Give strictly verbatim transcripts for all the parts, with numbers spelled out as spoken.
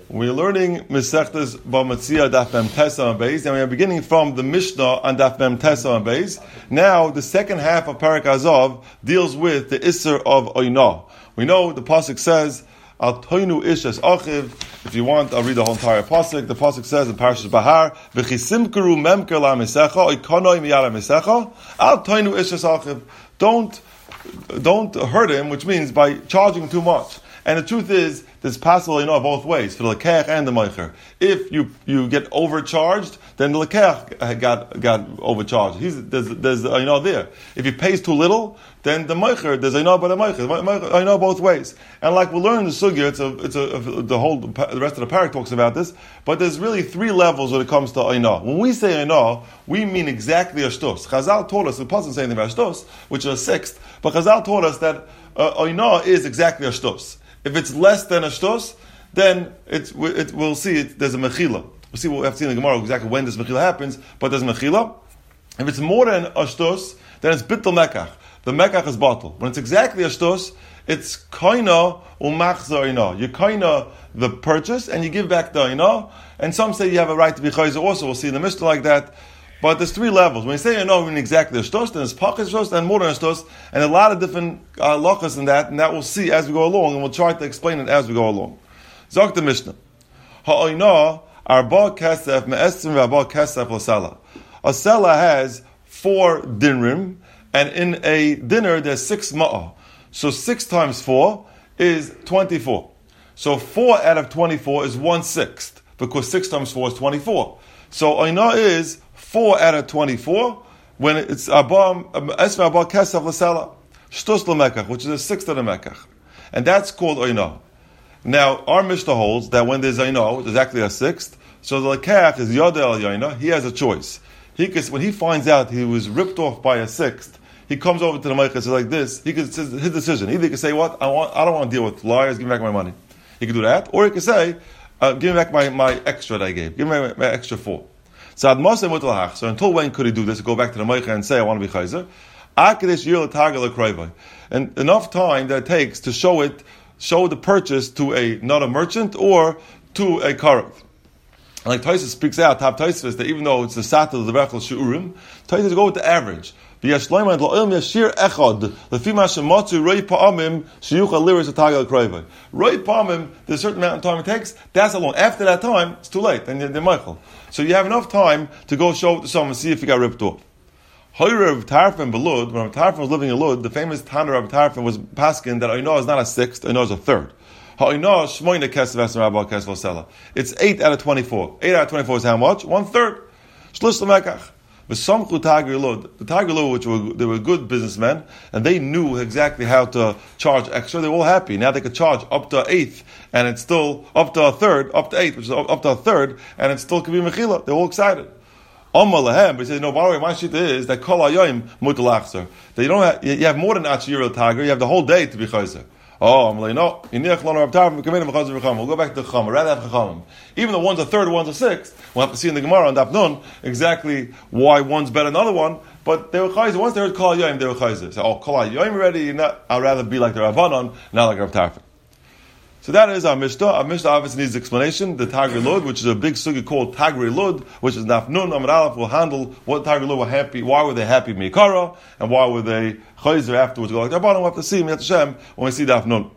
We're learning Mesechtes Bamatzia Daf Mem Tesa Beis, and we are beginning from the Mishnah on Daf Mem Tesa Beis. Now, the second half of Parak Azov deals with the Isser of Oinah. We know the pasuk says, "Al toinu ish es achiv." If you want, I'll read the whole entire pasuk. The pasuk says in Parashas Bahar, "V'chisimkeru memker la mesecha, oikonoi miyala mesecha, al toinu ish es achiv." Don't don't hurt him, which means by charging too much. And the truth is, there's possible, you know, both ways, for the lekech and the meicher. If you you get overcharged, then the lekech got got overcharged. He's, there's, there's you know, there. If he pays too little, then the meicher, there's you know, but a meicher. I know both ways. And like we learned in the sugya, it's a, it's a, the whole, the rest of the parak talks about this, but there's really three levels when it comes to Oinah. When we say Oinah, we mean exactly Ashtos. Chazal taught us, the pasuk doesn't say anything about Ashtos, which is a sixth, but Chazal taught us that uh, Oinah is exactly Ashtos. If it's less than a shtos, then it's, it, we'll see it, there's a mechila. We'll see, we'll have to see in the Gemara exactly when this mechila happens, but there's mechila. If it's more than a shtos, then it's bittul mekach. The mekach is bottle. When it's exactly a shtos, it's koina umachzor ina. You koina the purchase and you give back the ina. And some say you have a right to be chayzer also. We'll see in the Mishnah like that. But there's three levels. When you say you know when exactly a shtos, then it's pachas shtos and more than a shtos, and a lot of different uh, lachas in that, and that we'll see as we go along, and we'll try to explain it as we go along. Zok the Mishnah. Ha'oinah arba kesef me'esrim v'arba kesef l'sala. A seller has four dinrim, and in a dinner there's six ma'ah. So six times four is twenty-four. So four out of twenty-four is one sixth, because six times four is twenty-four. So oinah is four out of twenty-four, when it's Abba Esra Abba Kesef L'Sala, Shtos L'Mekach, which is a sixth of the Mekach. And that's called Oinah. Now, our Mishnah holds that when there's Oinah, which is actually a sixth, so the Lekach is Yodel Al Yoinah, he has a choice. He could, when he finds out he was ripped off by a sixth, he comes over to the Mekach and says like this, he could, it's his decision. Either he could say, what, I want, I don't want to deal with liars, give me back my money. He could do that, or he could say, uh, give me back my, my extra that I gave, give me my, my extra four. So until when could he do this? Go back to the Meicher and say, I want to be Chayzer. And enough time that it takes to show it, show the purchase to a not a merchant or to a Karev. Like Tosfos speaks out, top Tosfos, that even though it's the Sat of the Rechel Shu'urim, Tosfos go with the average. Roi Pa'amim, there's a certain amount of time it takes, that's how long. After that time, it's too late, and they're Michael. So you have enough time to go show it to someone and see if he got ripped off. Hoyrev Tarfin Belud, when Tarfin was living in Lud, the famous Tanner of Tarfin was paskin that Oinah is not a sixth, Oinah is a third. It's eight out of twenty-four. Eight out of twenty-four is how much? One third. Shlish L'Mekach. The Tagri Lud, the Tagri Lud, which were, they were good businessmen, and they knew exactly how to charge extra. They were all happy. Now they could charge up to eighth, and it's still up to a third, up to eighth, which is up to a third, and it still could be mechila. They're all excited. Amma lahem, but he says, no, by the way, my shita is that kol hayoyim mutal achzer. That you don't have, you have more than achir el Tagri, you have the whole day to be chayzer. Oh, I'm like, no, we'll go back to the Chama, rather have Chachamim. Even though one's a third, one's a sixth, we'll have to see in the Gemara on Daf Nun exactly why one's better than another one, but they were chayzer. Once they heard Kol HaYoyim, they were chayzer. So, oh, Kol HaYoyim already, not, I'd rather be like the Rabbanon, not like Rav Tarfon. So that is our Mishnah. Our Mishnah obviously needs explanation. The Tagri Lud, which is a big sugi called Tagri Lud, which is Daf Nun, Amud Aleph, will handle what Tagri Lud were happy, why were they happy Mikara, and why were they chayzer afterwards. Go like Rabbanon, we'll have to see Miyat Hashem when we see Daf Nun.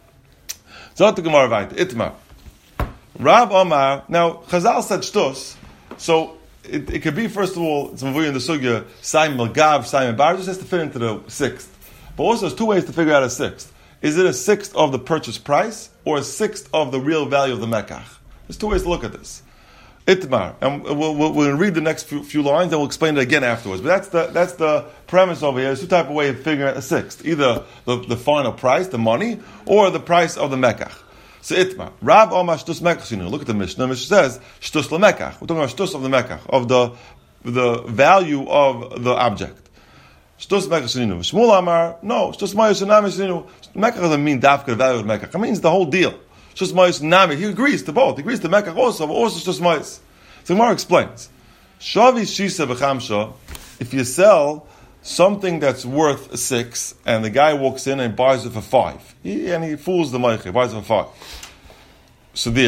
So the Gemara right, Itmar. Rav Omar, now Chazal said shtos, so it, it could be, first of all, it's Mavuy in the Sugya, Simon Gav, Simon Bar, just has to fit into the sixth. But also there's two ways to figure out a sixth. Is it a sixth of the purchase price, or a sixth of the real value of the Mekach? There's two ways to look at this. Itmar, and we'll, we'll, we'll read the next few, few lines, and we'll explain it again afterwards. But that's the that's the premise over here. There's two type of way of figuring out a sixth: either the, the final price, the money, or the price of the mekach. So Itmar, Rav Omar shtus mekach. You know, look at the Mishnah. The Mishnah says shtus lemekach. We're talking about shtus of the mekach, of the the value of the object. Shtus mekach sheninu. Shmuel Amar, no. Shtus mayos shenami sheninu. Mekach doesn't mean dafka the value of the mekach. It means the whole deal. Shtus mayos nami. He agrees to both. He agrees to mekach also, but also shtus mayos. So Gemara explains. Shavi shisa b'chamsha. If you sell something that's worth six, and the guy walks in and buys it for five, he, and he fools the meicher, buys it for five. So there,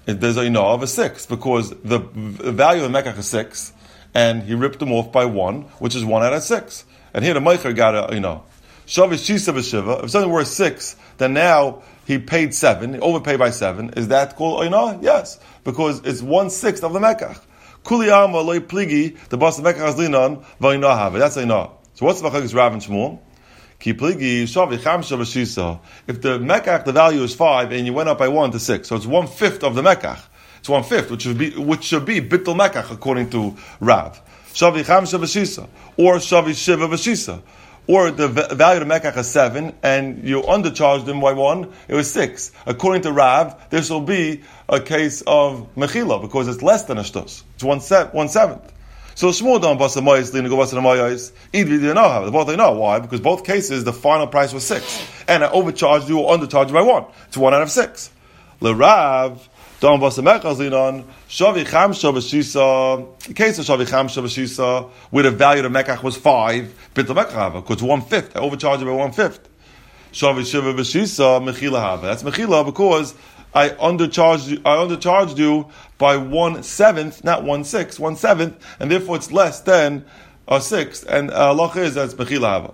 there's a Inah of a six, because the value of the Mekach is six, and he ripped them off by one, which is one out of six. And here the Meicher got a Inah. Shavi Shisa v'Shiva, if something worth six, then now he paid seven, he overpaid by seven. Is that called Inah? Yes, because it's one sixth of the Mekach. Kuli Alma loy pligi, the boss of Mekach linan v'Inah have it. That's Inah. So what's the Machagis Rav and Shmuel? Ki pligi shavi chamsha v'shisa. If the Mekach, the value is five, and you went up by one to six, so it's one fifth of the Mekach. It's one fifth, which should be which should be bittul Mekach according to Rav. Shavi chamsha v'shisa, or shavi shiva v'shisa. Or the value of the Mekach is seven, and you undercharged him by one, it was six. According to Rav, this will be a case of Mechila, because it's less than a shtus. It's one, se- one seventh. So Shmuel don't basa moyes, lina go basa moyes. Either you know how. Both they know why, because both cases the final price was six, and I overcharged you or undercharged you by one. It's one out of six. Le Rav don't basa mechaz linon shavi chamsha v'shisa. The case of shavi chamsha v'shisa, where the value of the mekach was five, bit the mekach because one fifth. I overcharged you by one fifth. Shavi shiva v'shisa mechila hava. That's mechila because I undercharged you, I undercharged you by one seventh, not one sixth, one seventh, and therefore it's less than a sixth. And Allah is that's mechila hava.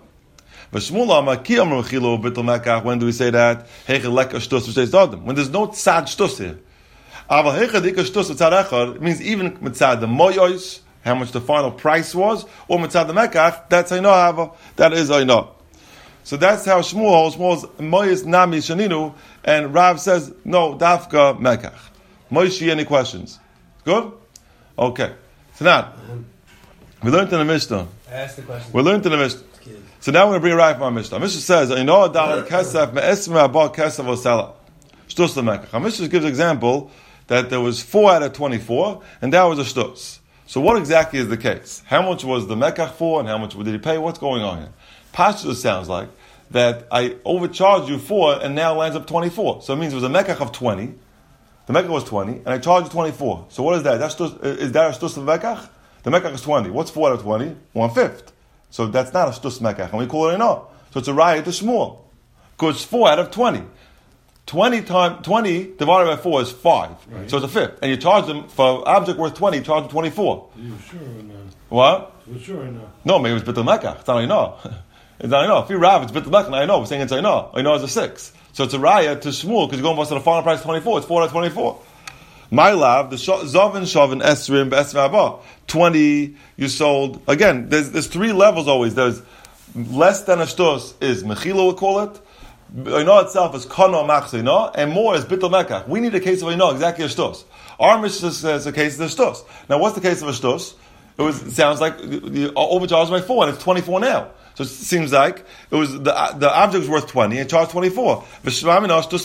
When do we say that? When there's no tzad shtus here. It means even mitzad the moyos, how much the final price was, or mitzad the mekach, that's I know hava. That is I know. So that's how Shmuel holds. Shmuel's moyos nami shaninu, and Rav says no dafka mekach. Moishi, any questions? Good. Okay. So now we learned in the Mishnah. Ask the question. We learned in the Mishnah. So now we're going to bring a right from our Mishnah. Mishnah says, "I know dalar kesef me'esmer abal kesef osela." Shtus lemekach. Mishnah gives an example that there was four out of twenty-four, and that was a shtus. So what exactly is the case? How much was the mekach for, and how much did he pay? What's going on here? Pashtus sounds like that I overcharged you four, and now it lands up twenty-four. So it means it was a mekach of twenty. The mekach was twenty, and I charged you twenty-four. So what is that? That's shtus, is that a shtus of mekach? The mekach is twenty. What's four out of twenty? One fifth. So that's not a shtus mekach, and we call it a no. So it's a raya to Shmuel, because it's four out of twenty. Twenty times twenty divided by four is five, right. So it's a fifth. And you charge them for object worth twenty, you charge them twenty-four. Are you sure or not? What? You sure or not? No, maybe it's bitul mekach. It's not I know. It's not I know. If you Rav, it's bitul mekach. I know. We're saying it's I know. I know it's a six. So it's a raya to Shmuel because you're going to the final price twenty-four. It's four out of twenty-four. My love, the Zovin Shavin Esrim Be'esrim Abba. Twenty you sold. Again, there's there's three levels always. There's less than a shtus is mechila, we call it. Oino itself is kono machzino, and more is bitul mekach. We need a case of oino, exactly a shtus. Our Mishnah says a case of a shtus. Now, what's the case of a shtus? It was it sounds like you overcharged by four, and it's twenty-four now. So it seems like it was the the object was worth twenty and charged twenty-four. It's a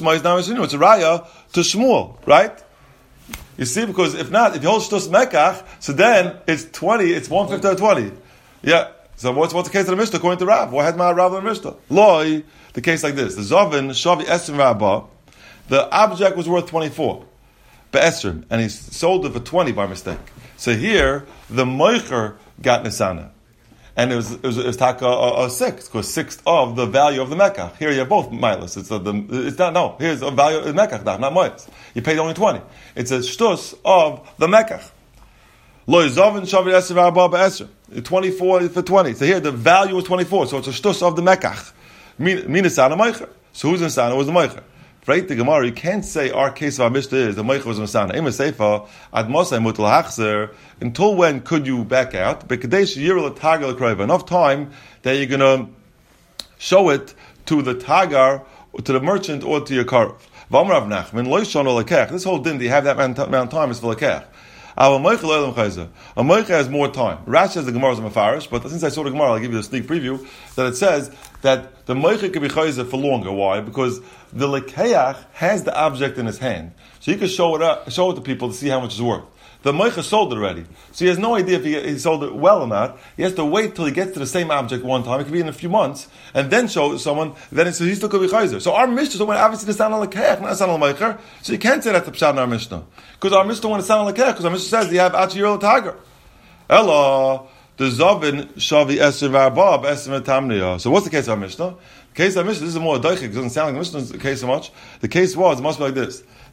raya to Shmuel, right? You see, because if not, if you hold shtus mekach, so then it's twenty, it's one fifth of twenty. Yeah. So what's what's the case of the Mishnah according to Rav? What had my Rav in the Mishnah? Loi, the case like this: the Zovin Shavi Esrim Rabba, the object was worth twenty-four, be'esrim, and he sold it for twenty by mistake. So here the Moicher got Nisana, and it was it was, it was taka a, a sixth, because sixth of the value of the Mekach. Here you have both milas. It's a, the it's not no. Here's a value of Mekach, not mois. You paid only twenty. It's a shtus of the Mekach. Lo Zovin Shavi Esrim Rabba be'esrim. twenty-four for twenty. So here the value was twenty-four. So it's a shtus of the mekach. Minasana meicher. So who's Nisana was the meicher. Right? The Gemara, you can't say our case of our Mishnah is the meicher was Nisana. Ima seifa ad mosai mutal hachzer. Until when could you back out? Bekadesh yirul tagar l'krayva. Enough time that you're going to show it to the tagar, to the merchant, or to your karov. V'amar Rav Nachman lo yishonu lekech. This whole din, do you have that amount of time is for lekech? A moicha has more time. Rashi says the Gemara is a mafarish, but since I saw the Gemara, I'll give you a sneak preview, that it says that the moicha can be chayzer for longer. Why? Because the lekeach has the object in his hand. So he can show it up, show it to people to see how much it's worth. The moicha sold it already. So he has no idea if he, he sold it well or not. He has to wait till he gets to the same object one time. It could be in a few months, and then show someone, then it, so he still could be chayzer. So our Mishnah, so obviously the sound on lekeach, not sound on moicha. So you can't say that's the pshat in our Mishnah. Because our Mishnah want to sound like that, because our Mishnah says you have Achir Tagar. Ella, the Zovin Shavi Esrim Varbab Esrim Tamniya. So what's the case of our Mishnah? The case of our Mishnah, this is more a daichik, it doesn't sound like the Mishnah's case so much. The case was, it must be like this.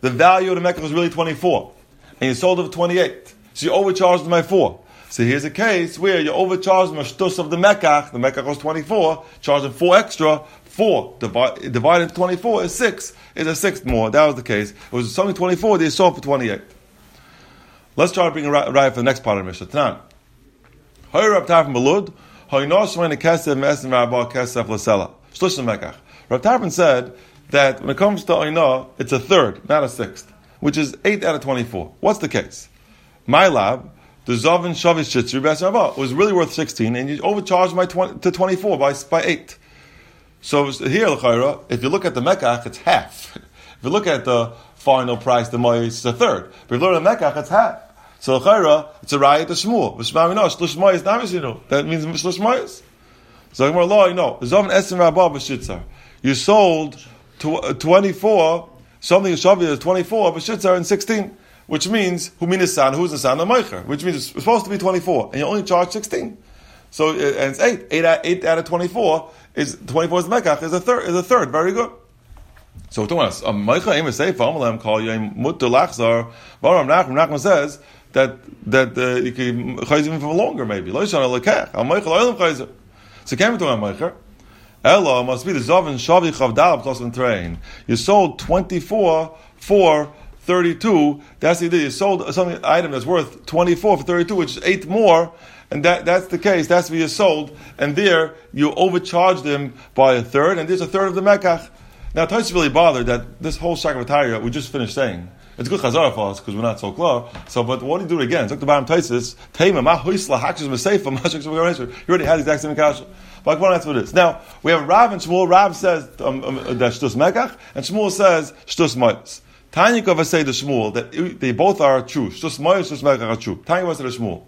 the value of the mekach was really twenty-four, and you sold it for twenty-eight. So you overcharged them by four. So here's a case where you overcharged them a shtus of the mekach. The mekach was twenty-four, charged them four extra. Four divide, divided into twenty-four is six. Is a sixth more. That was the case. It was something twenty-four. They sold for twenty-eight. Let's try to bring a right for the next part of the Mishnah. Tanan. Hoyer Rab Tarfon Belud. Hoynos when a kesef mesim rabba kesef l'sela. Shlushim mekach. Rab Tarfon said that when it comes to oinah, it's a third, not a sixth, which is eight out of twenty-four. What's the case? My lab. The Zavin Shavish Shitzri B'Es Rabba was really worth sixteen, and you overcharged by twenty to twenty-four by by eight. So here, l'chayra, if you look at the mekach, it's half. If you look at the final price, the mois, it's a third. But if you look at the mekach, it's half. So l'chayra, it's a raya to shmul. V'shmamino shlush mois namisinu. That means shlush mois. So Gemara law, you know, Zavin Esim Rabba B'Shitzar. You sold tw- twenty-four, something Shavish is twenty-four, B'Shitzar in sixteen. Which means, who means son? Who's the son? The Meicher. Which means it's supposed to be twenty-four, and you only charge sixteen. So, and it's eight. Eight out, eight out of twenty-four is twenty-four is mekach is a third. Is a third. Very good. So we're talking about a Meicher aim say Amalem call you mutter lachzar. Baram Nachman Nachman says that that uh, you can chayz even for longer maybe. Lo yishana lekach. A Meicher lo yilem chayzer. So came to a Meicher. Ella must be the Zavin Shavi Chavdal plus in train. You sold twenty-four for thirty-two, that's the idea. You sold something item that's worth twenty-four for thirty-two, which is eight more, and that, that's the case. That's what you sold, and there you overcharged them by a third, and there's a third of the mekach. Now, Taisus really bothered that this whole Shakvatariya we just finished saying. It's good chazara for us because we're not so clear. So, but what do you do it again? It's like the bottom Taisus, Taima, ma huisla hakshus meseifa, ma hakshus meseifa. You already had the exact same kasha. But one answer for this. Now we have Rav and Shmuel. Rav says um, um, that shtus mekach, and Shmuel says shtus mois. Tanya Kava say to Shmuel that they both are true. Shtus mois, shtus mekach are true. Tanya Kava say to Shmuel,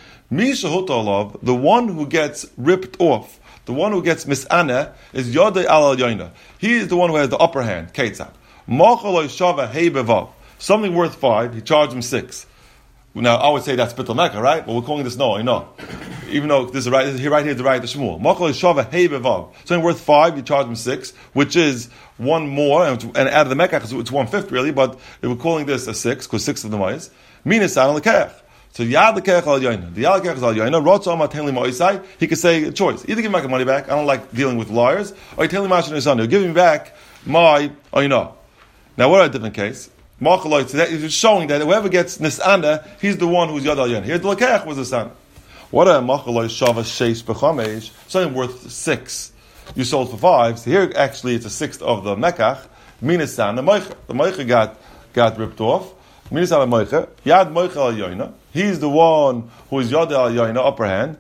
Mi shehutolav, the one who gets ripped off, the one who gets misana is Yodei al Yoina. He is the one who has the upper hand. Ketzak. Mochaloi shava hey bevav. Something worth five, he charged him six. Now I would say that's Bitul Mekah, right? But we're calling this no, I know. Even though this is right, this is right here, the right to Shmuel. Mochaloi shava hey bevav. Something worth five, you charge him six, which is one more, and, and out of the Mekah, it's one fifth really. But we're calling this a six because six of the mice. Minasan lekech. So yad lekech al yoina. The yad lekech is al yoina. Rotzo amat tenli ma'isai. He could say a choice. Either give me my money back. I don't like dealing with liars. Or tenli ma'ashin isanu. Give me back my yoina. Now what about a different case? Ma'achaloi. So that is showing that whoever gets nisana, he's the one who's yad al yoina. Here the lekech was the son. What a ma'achaloi shava sheish bechamesh. Something worth six. You sold for five. So here actually it's a sixth of the mekach. Minasan the moicha. The moicha got got ripped off. Minasan the moicha. Yad moicha al yoina. He's the one who is Yad al Yaina, upper hand.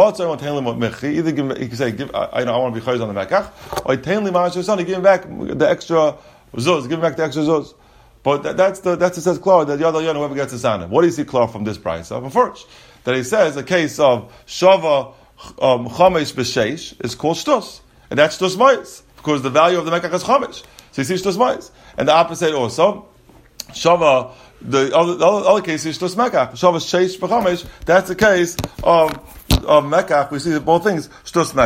Either give, he can say, give, I, I, know, I want to be chayz on the mekach, or Tainli Ma'asher Son, give him back the extra zuz, give him back the extra zuz. But that, that's the that's it says Klar, that Yad al Yaina, whoever gets the sana. What do you see Klar from this price? Of first, that he says a case of Shava um, Chamesh B'Sheish is called Shtus. And that's Shtus Ma'is, because the value of the mekach is Chamesh. So you see Shtus Ma'is. And the opposite also, Shava, the other, the other case is Shtus Mekach. Shava Sheish B'Chamesh, that's the case of, of Mekach. We see both things, Shtus Mekach.